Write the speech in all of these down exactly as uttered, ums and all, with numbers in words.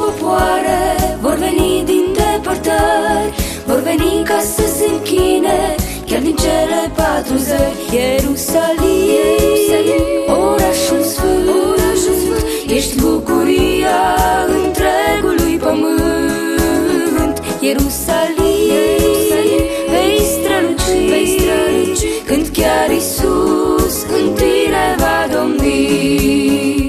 popoare vor veni din depărtări, vor veni ca să se închine chiar din cele patru zări. Ierusalim, Ierusalim, orașul sfânt, orașul sfânt, ești bucuria întregului pământ. Ierusalim, Ierusalim, vei străluci, vei străluci, când chiar Iisus în tine va domni.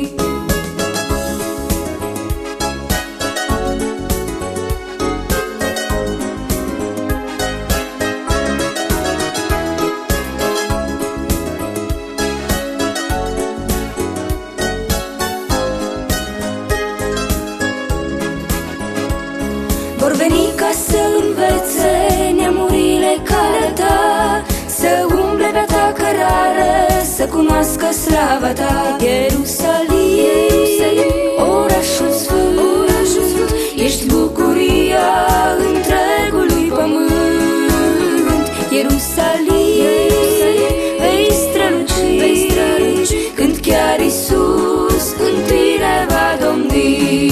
Vor veni ca să învețe neamurile calea ta, să umble pe-a ta cărare, să cunoască slava ta. Ierusalim, Ierusalim, orașul sfânt, orașul sfânt, ești bucuria întregului pământ. Ierusalim, Ierusalim, vei străluci, vei străluci, când chiar Iisus în tine va domni.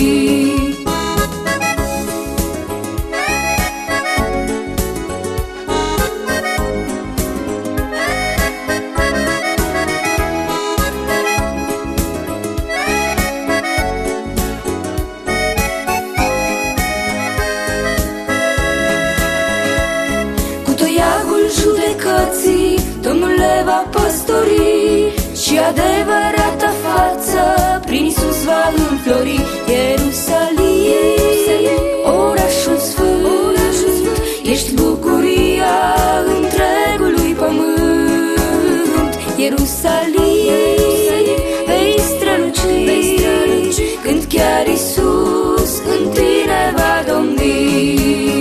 Judecății Domnul le va păstori și adevărata față prin Iisus va înflori. Ierusalim, Ierusalim, orașul sfânt, orașul sfânt, ești bucuria întregului pământ. Ierusalim, Ierusalim, vei străluci, vei străluci, când chiar Iisus în tine va domni.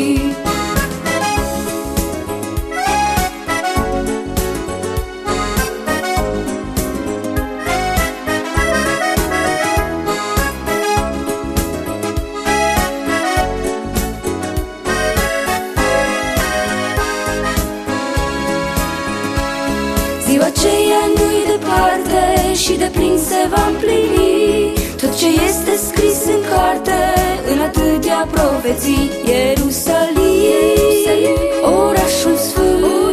Ziua aceea nu-i departe și deplin se va împlini tot ce este scris în carte, în atâtea profeții. Ierusalim, Ierusalim, orașul sfânt,